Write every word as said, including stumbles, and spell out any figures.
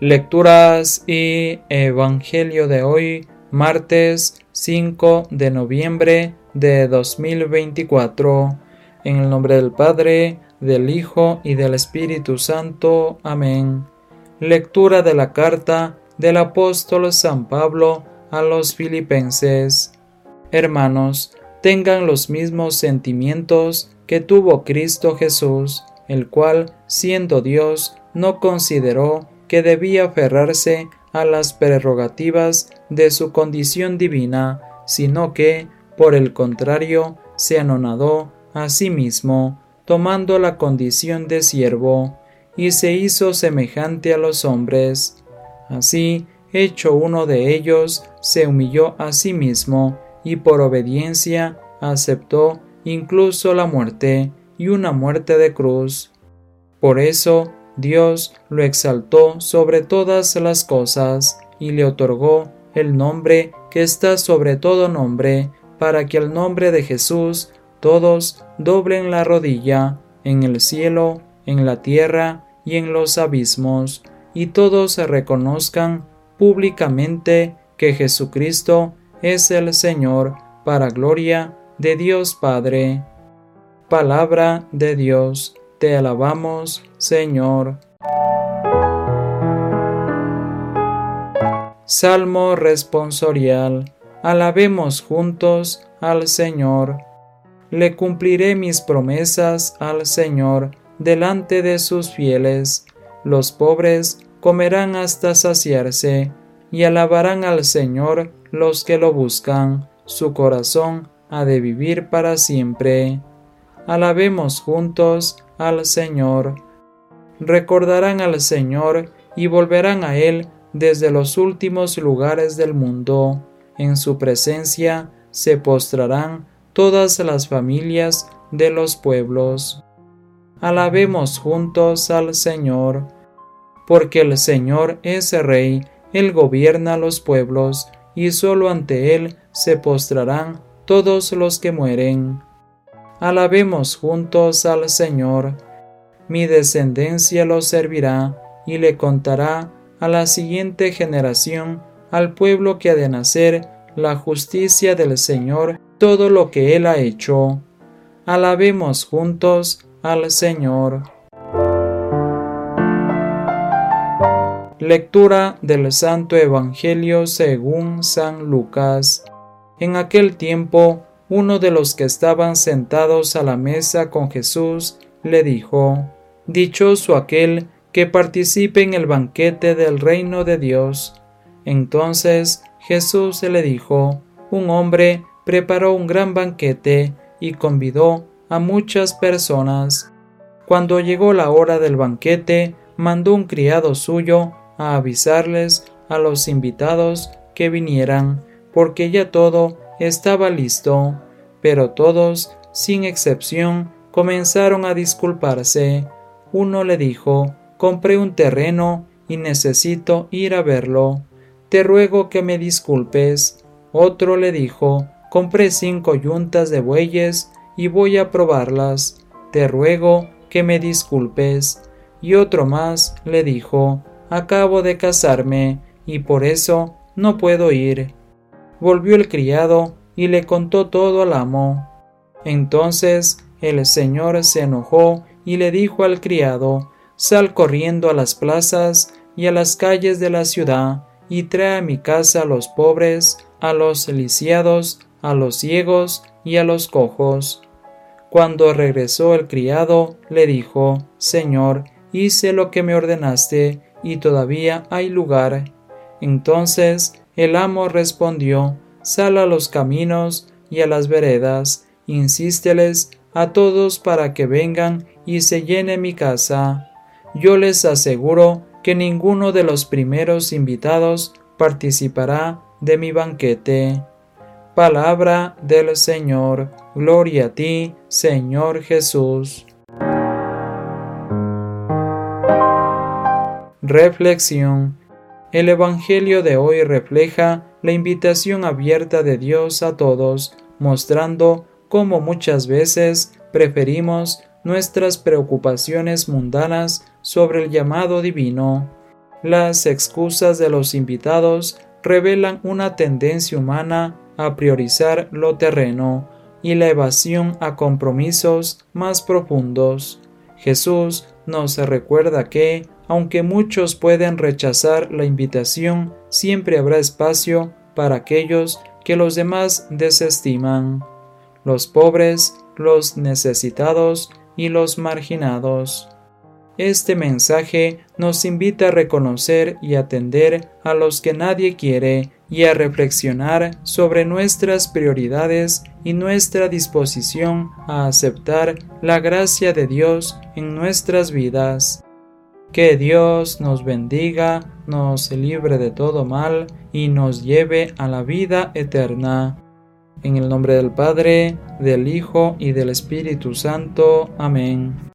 Lecturas y Evangelio de hoy, martes cinco de noviembre de dos mil veinticuatro. En el nombre del Padre, del Hijo y del Espíritu Santo. Amén. Lectura de la carta del apóstol San Pablo a los Filipenses. Hermanos, tengan los mismos sentimientos que tuvo Cristo Jesús, el cual, siendo Dios, no consideró que debía aferrarse a las prerrogativas de su condición divina, sino que, por el contrario, se anonadó a sí mismo, tomando la condición de siervo, y se hizo semejante a los hombres. Así, hecho uno de ellos, se humilló a sí mismo, y por obediencia aceptó incluso la muerte, y una muerte de cruz. Por eso, Dios lo exaltó sobre todas las cosas y le otorgó el nombre que está sobre todo nombre, para que al nombre de Jesús todos doblen la rodilla, en el cielo, en la tierra y en los abismos, y todos reconozcan públicamente que Jesucristo es el Señor, para gloria de Dios Padre. Palabra de Dios. Te alabamos, Señor. Salmo responsorial. Alabemos juntos al Señor. Le cumpliré mis promesas al Señor delante de sus fieles. Los pobres comerán hasta saciarse y alabarán al Señor los que lo buscan. Su corazón ha de vivir para siempre. Alabemos juntos al Señor. Recordarán al Señor y volverán a Él desde los últimos lugares del mundo. En su presencia se postrarán todas las familias de los pueblos. Alabemos juntos al Señor. Porque el Señor es Rey, Él gobierna los pueblos, y solo ante Él se postrarán todos los que mueren. Alabemos juntos al Señor. Mi descendencia lo servirá y le contará a la siguiente generación, al pueblo que ha de nacer, la justicia del Señor, todo lo que Él ha hecho. Alabemos juntos al Señor. Lectura del Santo Evangelio según San Lucas. En aquel tiempo, uno de los que estaban sentados a la mesa con Jesús le dijo: Dichoso aquel que participe en el banquete del reino de Dios. Entonces Jesús le dijo: Un hombre preparó un gran banquete y convidó a muchas personas. Cuando llegó la hora del banquete, mandó un criado suyo a avisarles a los invitados que vinieran, porque ya todo estaba listo. Pero todos, sin excepción, comenzaron a disculparse. Uno le dijo: Compré un terreno y necesito ir a verlo. Te ruego que me disculpes. Otro le dijo: Compré cinco yuntas de bueyes y voy a probarlas. Te ruego que me disculpes. Y otro más le dijo: Acabo de casarme y por eso no puedo ir. Volvió el criado y le contó todo al amo. Entonces el Señor se enojó y le dijo al criado: Sal corriendo a las plazas y a las calles de la ciudad y trae a mi casa a los pobres, a los lisiados, a los ciegos y a los cojos. Cuando regresó el criado, le dijo: Señor, hice lo que me ordenaste y todavía hay lugar. Entonces el amo respondió: Sal a los caminos y a las veredas, insísteles a todos para que vengan y se llene mi casa. Yo les aseguro que ninguno de los primeros invitados participará de mi banquete. Palabra del Señor. Gloria a ti, Señor Jesús. Reflexión. El Evangelio de hoy refleja la invitación abierta de Dios a todos, mostrando cómo muchas veces preferimos nuestras preocupaciones mundanas sobre el llamado divino. Las excusas de los invitados revelan una tendencia humana a priorizar lo terreno y la evasión a compromisos más profundos. Jesús nos recuerda que, aunque muchos pueden rechazar la invitación, siempre habrá espacio para aquellos que los demás desestiman: los pobres, los necesitados y los marginados. Este mensaje nos invita a reconocer y atender a los que nadie quiere y a reflexionar sobre nuestras prioridades y nuestra disposición a aceptar la gracia de Dios en nuestras vidas. Que Dios nos bendiga, nos libre de todo mal y nos lleve a la vida eterna. En el nombre del Padre, del Hijo y del Espíritu Santo. Amén.